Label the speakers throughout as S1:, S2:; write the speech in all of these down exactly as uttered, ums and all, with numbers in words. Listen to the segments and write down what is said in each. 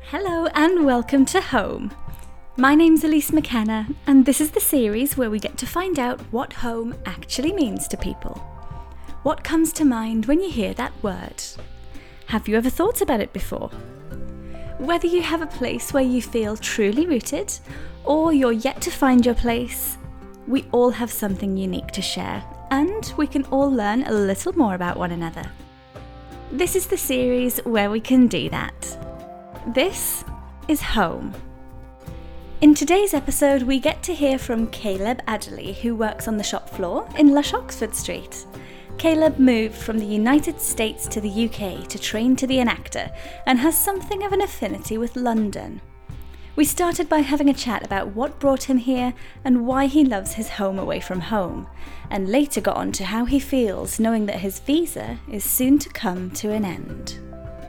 S1: Hello and welcome to Home. My name's Elise McKenna and this is the series where we get to find out what home actually means to people. What comes to mind when you hear that word? Have you ever thought about it before? Whether you have a place where you feel truly rooted or you're yet to find your place, we all have something unique to share and we can all learn a little more about one another. This is the series where we can do that. This is Home. In today's episode, we get to hear from Caleb Adderley, who works on the shop floor in Lush Oxford Street. Caleb moved from the United States to the U K to train to be an actor and has something of an affinity with London. We started by having a chat about what brought him here and why he loves his home away from home, and later got on to how he feels knowing that his visa is soon to come to an end.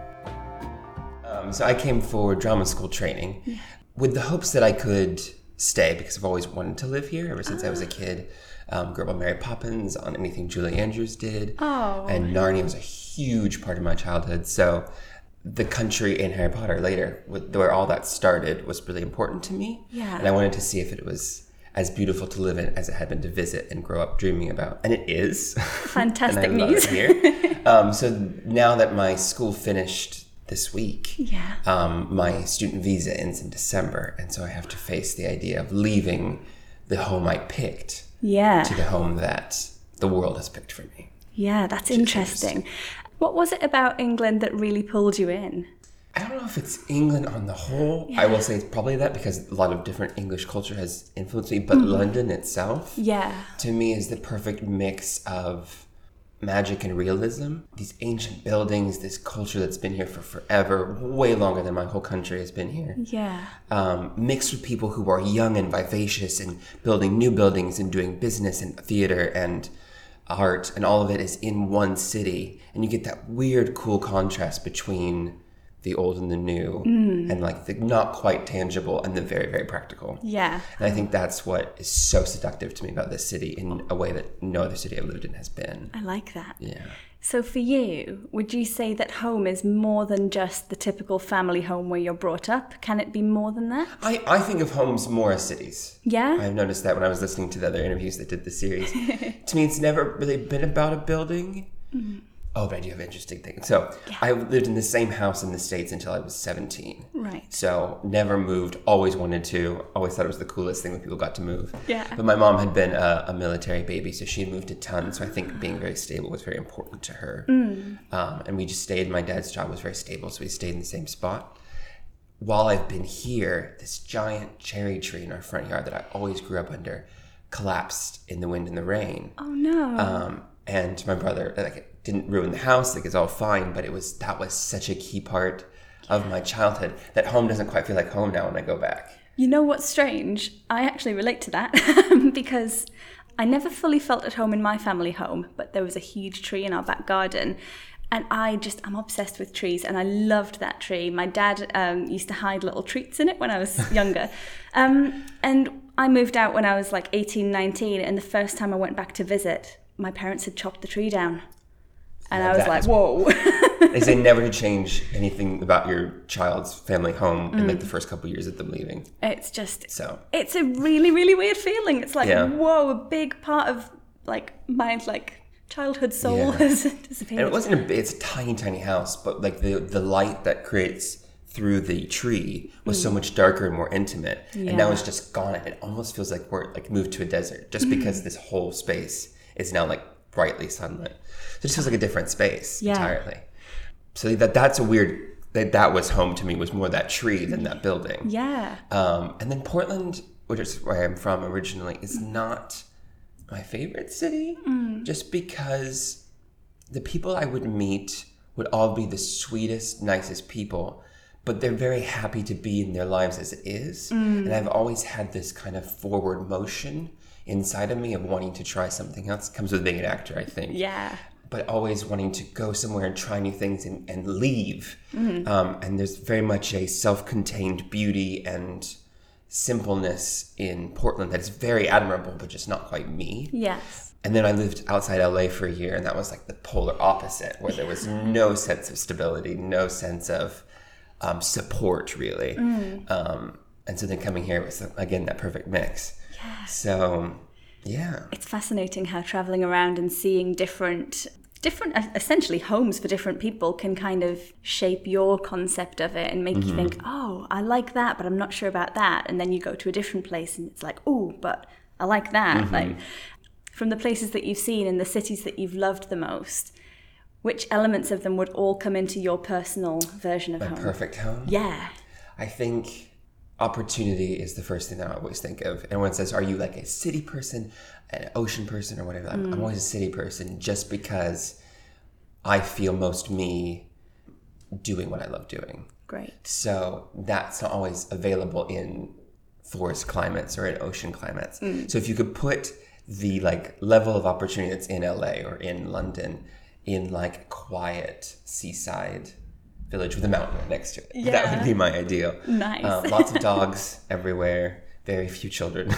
S2: Um, so I came for drama school training yeah. with the hopes that I could stay because I've always wanted to live here ever since oh. I was a kid. Um, grew up on Mary Poppins, on anything Julie Andrews did.
S1: Oh.
S2: And Narnia was a huge part of my childhood. So the country in Harry Potter later, where all that started, was really important to me.
S1: Yeah.
S2: And I wanted to see if it was as beautiful to live in as it had been to visit and grow up dreaming about. And it is.
S1: Fantastic
S2: and I
S1: news.
S2: love it here. um, so now that my school finished this week,
S1: yeah.
S2: um, my student visa ends in December. And so I have to face the idea of leaving the home I picked
S1: yeah.
S2: to the home that the world has picked for me.
S1: Yeah, that's interesting. interesting. What was it about England that really pulled you in?
S2: I don't know if it's England on the whole. Yeah. I will say it's probably that because a lot of different English culture has influenced me. But mm-hmm. London itself,
S1: yeah,
S2: to me is the perfect mix of magic and realism. These ancient buildings, this culture that's been here for forever, way longer than my whole country has been here.
S1: Yeah.
S2: Um, mixed with people who are young and vivacious and building new buildings and doing business and theater and art, and all of it is in one city. And you get that weird, cool contrast between the old and the new, mm. and like the not quite tangible and the very, very practical.
S1: Yeah.
S2: And I think that's what is so seductive to me about this city in a way that no other city I've lived in has been.
S1: I like that.
S2: Yeah.
S1: So for you, would you say that home is more than just the typical family home where you're brought up? Can it be more than that?
S2: I, I think of homes more as cities.
S1: Yeah?
S2: I've noticed that when I was listening to the other interviews that did the series. To me, it's never really been about a building. Mm-hmm. Oh, but I do have interesting things. So yeah. I lived in the same house in the States until I was seventeen.
S1: Right.
S2: So never moved, always wanted to, always thought it was the coolest thing when people got to move.
S1: Yeah.
S2: But my mom had been a, a military baby, so she had moved a ton. So I think being very stable was very important to her.
S1: Mm.
S2: Um, and we just stayed, my dad's job was very stable, so we stayed in the same spot. While I've been here, this giant cherry tree in our front yard that I always grew up under collapsed in the wind and the rain.
S1: Oh, no.
S2: Um, and my brother, like, it didn't ruin the house, like it's all fine, but it was that was such a key part of my childhood that home doesn't quite feel like home now when I go back.
S1: You know what's strange? I actually relate to that because I never fully felt at home in my family home, but there was a huge tree in our back garden. And I just, I'm obsessed with trees and I loved that tree. My dad um, used to hide little treats in it when I was younger. um, and I moved out when I was like eighteen, nineteen. And the first time I went back to visit, my parents had chopped the tree down. And yeah, I was like, whoa.
S2: They say never to change anything about your child's family home in mm. like the first couple of years of them leaving.
S1: It's just,
S2: so
S1: it's a really, really weird feeling. It's like,
S2: yeah.
S1: whoa, a big part of like my like childhood soul yeah. has disappeared.
S2: And it wasn't a, it's a tiny, tiny house, but like the, the light that creates through the tree was mm. so much darker and more intimate. Yeah. And now it's just gone. It almost feels like we're like moved to a desert just mm. because this whole space is now like brightly sunlit. So it just feels like a different space yeah. entirely. So that that's a weird, that that was home to me, was more that tree than that building.
S1: Yeah.
S2: Um, and then Portland, which is where I'm from originally, is not my favorite city, mm. just because the people I would meet would all be the sweetest, nicest people, but they're very happy to be in their lives as it is. Mm. And I've always had this kind of forward motion inside of me of wanting to try something else. It comes with being an actor, I think.
S1: Yeah.
S2: But always wanting to go somewhere and try new things and, and leave.
S1: Mm-hmm.
S2: Um, and there's very much a self-contained beauty and simpleness in Portland that's very admirable, but just not quite me.
S1: Yes.
S2: And then I lived outside L A for a year, and that was like the polar opposite, where there was no sense of stability, no sense of um, support, really. Mm. Um, and so then coming here was, again, that perfect mix.
S1: Yeah.
S2: So, yeah.
S1: It's fascinating how traveling around and seeing different, different, essentially homes for different people can kind of shape your concept of it and make mm-hmm. you think, oh, I like that, but I'm not sure about that. And then you go to a different place and it's like, oh, but I like that. Mm-hmm. Like, from the places that you've seen and the cities that you've loved the most, which elements of them would all come into your personal version of
S2: My
S1: home?
S2: perfect home?
S1: Yeah.
S2: I think opportunity is the first thing that I always think of. Everyone says, are you like a city person, an ocean person, or whatever? I'm, mm. I'm always a city person just because I feel most me doing what I love doing.
S1: Great.
S2: So that's not always available in forest climates or in ocean climates. Mm. So if you could put the like level of opportunity that's in L A or in London in like a quiet seaside village with a mountain right next to it, yeah. that would be my ideal.
S1: Nice.
S2: Um, lots of dogs everywhere, very few children.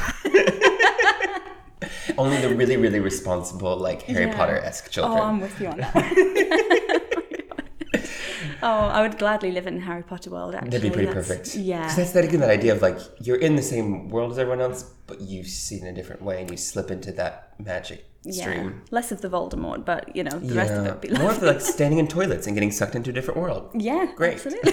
S2: Only the really, really responsible, like Harry yeah. Potter-esque children.
S1: Oh, I'm with you on that. Oh, I would gladly live in Harry Potter world, actually.
S2: That'd be pretty
S1: that's,
S2: perfect.
S1: Yeah.
S2: Because that's that, again, that idea of like, you're in the same world as everyone else, but you see it in a different way and you slip into that magic stream.
S1: Yeah. Less of the Voldemort, but, you know, the
S2: yeah.
S1: rest of it would be lovely.
S2: More of the, like, standing in toilets and getting sucked into a different world.
S1: Yeah,
S2: great.
S1: Absolutely.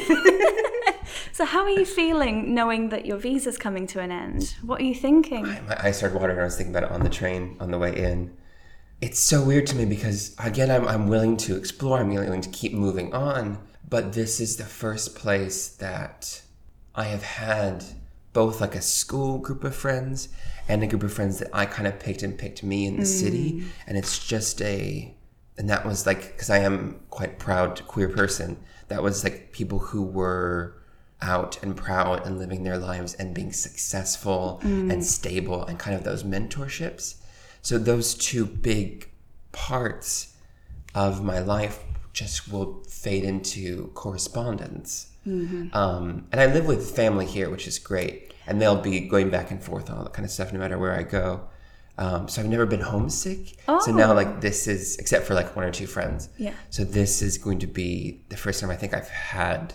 S1: So how are you feeling knowing that your visa's coming to an end? What are you thinking?
S2: I, my eyes started watering when I was thinking about it on the train on the way in. It's so weird to me because, again, I'm I'm willing to explore. I'm willing to keep moving on. But this is the first place that I have had both like a school group of friends and a group of friends that I kind of picked and picked me in the mm. city. And it's just a, and that was like, because I am quite proud queer person. That was like people who were out and proud and living their lives and being successful mm. and stable and kind of those mentorships. So those two big parts of my life just will fade into correspondence. Mm-hmm. Um, and I live with family here, which is great. And they'll be going back and forth and all that kind of stuff no matter where I go. Um, so I've never been homesick.
S1: Oh.
S2: So now like this is, except for like one or two friends.
S1: Yeah.
S2: So this is going to be the first time I think I've had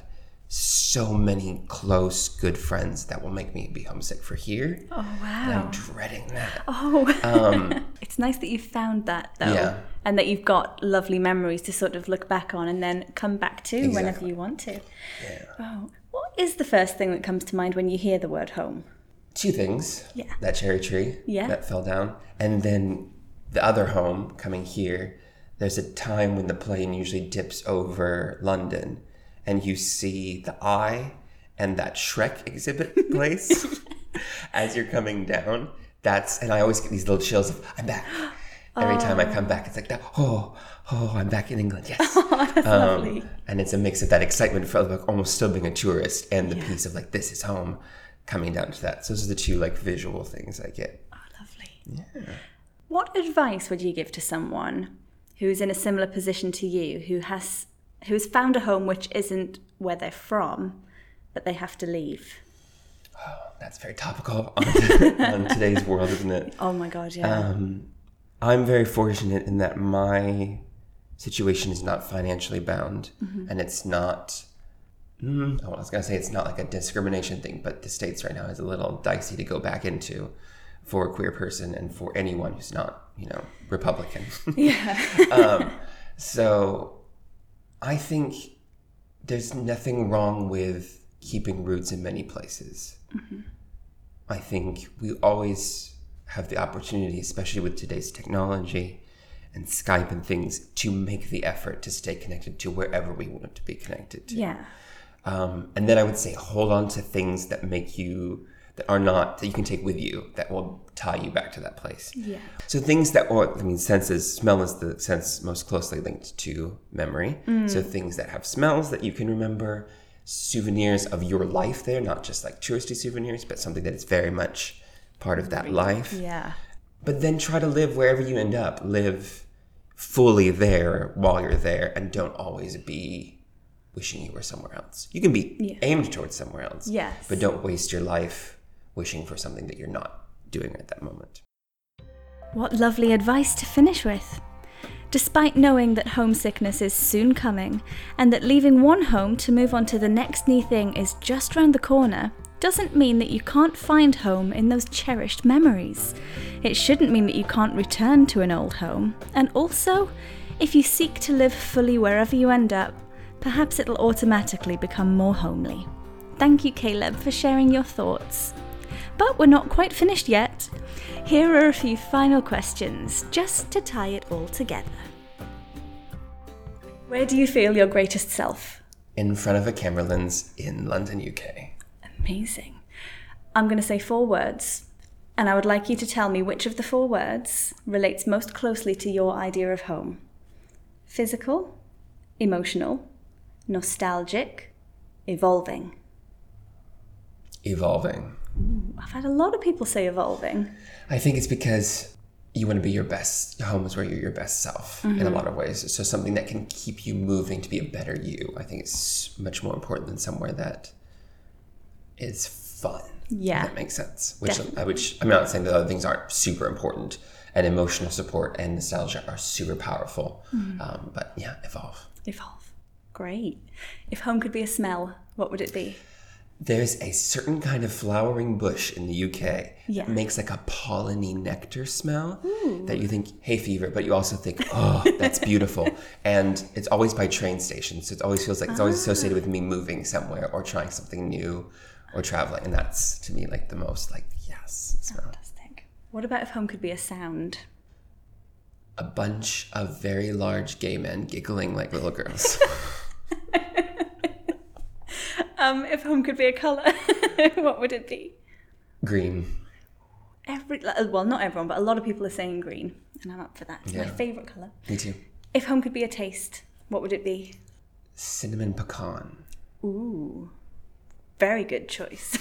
S2: so many close, good friends that will make me be homesick for here.
S1: Oh, wow.
S2: And I'm dreading that.
S1: Oh,
S2: um,
S1: it's nice that you've found that, though.
S2: Yeah.
S1: And that you've got lovely memories to sort of look back on and then come back to
S2: exactly.
S1: whenever you want to.
S2: Yeah.
S1: Oh, what is the first thing that comes to mind when you hear the word home?
S2: Two things.
S1: Yeah.
S2: That cherry tree
S1: yeah.
S2: that fell down. And then the other home coming here. There's a time when the plane usually dips over London and you see the eye and that Shrek exhibit place as you're coming down. That's, and I always get these little chills of, I'm back. Every oh. time I come back, it's like that, oh, oh, I'm back in England, yes.
S1: Oh, that's um, lovely.
S2: And it's a mix of that excitement for like almost still being a tourist and the
S1: yeah.
S2: piece of like, this is home, coming down to that. So those are the two like visual things I get.
S1: Oh, lovely.
S2: Yeah.
S1: What advice would you give to someone who's in a similar position to you, who has who's found a home which isn't where they're from, but they have to leave?
S2: Oh, that's very topical on, on today's world, isn't it?
S1: Oh my God, yeah.
S2: Um, I'm very fortunate in that my situation is not financially bound, mm-hmm. and it's not, mm, I was going to say it's not like a discrimination thing, but the States right now is a little dicey to go back into for a queer person and for anyone who's not, you know, Republican.
S1: Yeah.
S2: um, so I think there's nothing wrong with keeping roots in many places. Mm-hmm. I think we always have the opportunity, especially with today's technology and Skype and things, to make the effort to stay connected to wherever we want to be connected to.
S1: Yeah.
S2: Um, and then I would say hold on to things that make you, that are not, that you can take with you, that will tie you back to that place.
S1: Yeah.
S2: So things that, or I mean, senses, smell is the sense most closely linked to memory. Mm. So things that have smells that you can remember, souvenirs of your life there, not just like touristy souvenirs, but something that is very much part of that life.
S1: Yeah.
S2: But then try to live wherever you end up. Live fully there while you're there, and don't always be wishing you were somewhere else. You can be yeah. aimed towards somewhere else.
S1: Yes.
S2: But don't waste your life wishing for something that you're not doing at that moment.
S1: What lovely advice to finish with. Despite knowing that homesickness is soon coming, and that leaving one home to move on to the next new thing is just round the corner, doesn't mean that you can't find home in those cherished memories. It shouldn't mean that you can't return to an old home. And also, if you seek to live fully wherever you end up, perhaps it'll automatically become more homely. Thank you, Caleb, for sharing your thoughts. But we're not quite finished yet. Here are a few final questions, just to tie it all together. Where do you feel your greatest self?
S2: In front of a camera lens in London, U K.
S1: Amazing. I'm going to say four words, and I would like you to tell me which of the four words relates most closely to your idea of home. Physical, emotional, nostalgic, evolving.
S2: Evolving.
S1: Ooh, I've had a lot of people say evolving.
S2: I think it's because you want to be your best. Home is where you're your best self mm-hmm. in a lot of ways. So something that can keep you moving to be a better you. I think it's much more important than somewhere that is fun.
S1: Yeah.
S2: If that makes sense. Which, I, which I'm not saying that other things aren't super important. And emotional support and nostalgia are super powerful. Mm-hmm. Um, but yeah, evolve.
S1: Evolve. Great. If home could be a smell, what would it be?
S2: There's a certain kind of flowering bush in the U K
S1: yeah.
S2: that makes like a polleny nectar smell.
S1: Ooh.
S2: That you think, hay fever, but you also think, oh, that's beautiful. And it's always by train stations. So it always feels like it's always associated with me moving somewhere or trying something new or traveling. And that's, to me, like the most like, yes, smell.
S1: Fantastic. What about if home could be a sound?
S2: A bunch of very large gay men giggling like little girls.
S1: Um, if home could be a colour, what would it be?
S2: Green.
S1: Every well, not everyone, but a lot of people are saying green, and I'm up for that. It's yeah. my favourite colour.
S2: Me too.
S1: If home could be a taste, what would it be?
S2: Cinnamon pecan.
S1: Ooh, very good choice.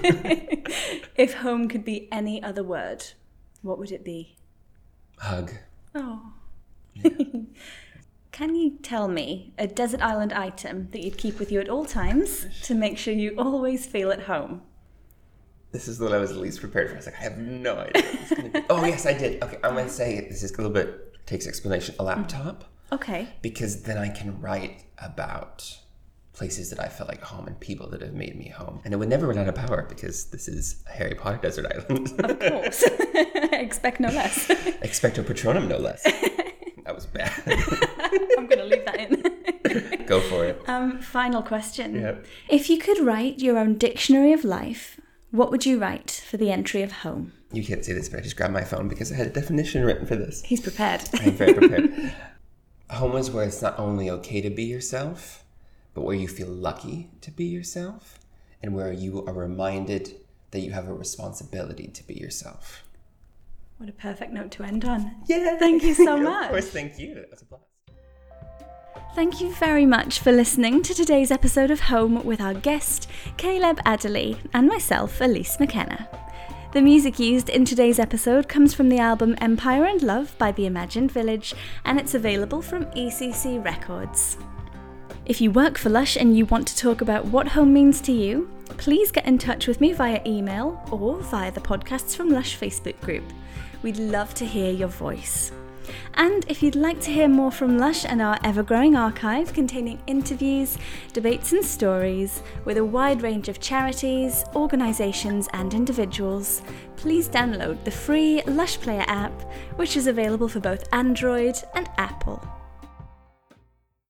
S1: If home could be any other word, what would it be?
S2: Hug.
S1: Oh. Yeah. Can you tell me a desert island item that you'd keep with you at all times to make sure you always feel at home?
S2: This is what I was least prepared for. I was like, I have no idea what it's going to be. Oh, yes, I did. Okay, I'm going to say this is a little bit, takes explanation, a laptop.
S1: Okay.
S2: Because then I can write about places that I felt like home and people that have made me home. And it would never run out of power because this is a Harry Potter desert island.
S1: Of course. Expect no less.
S2: Expecto Patronum, no less. That was bad.
S1: I'm going to leave that in.
S2: Go for it.
S1: Um, final question.
S2: Yep.
S1: If you could write your own dictionary of life, what would you write for the entry of home?
S2: You can't see this, but I just grabbed my phone because I had a definition written for this.
S1: He's prepared.
S2: I'm very prepared. Home is where it's not only okay to be yourself, but where you feel lucky to be yourself, and where you are reminded that you have a responsibility to be yourself.
S1: What a perfect note to end on.
S2: Yeah.
S1: Thank you so much.
S2: Of course, thank you. That was a blast.
S1: Thank you very much for listening to today's episode of Home with our guest, Caleb Adderley, and myself, Elise McKenna. The music used in today's episode comes from the album Empire and Love by The Imagined Village, and it's available from E C C Records. If you work for Lush and you want to talk about what home means to you, please get in touch with me via email or via the Podcasts from Lush Facebook group. We'd love to hear your voice. And if you'd like to hear more from Lush and our ever-growing archive containing interviews, debates and stories with a wide range of charities, organisations and individuals, please download the free Lush Player app, which is available for both Android and Apple.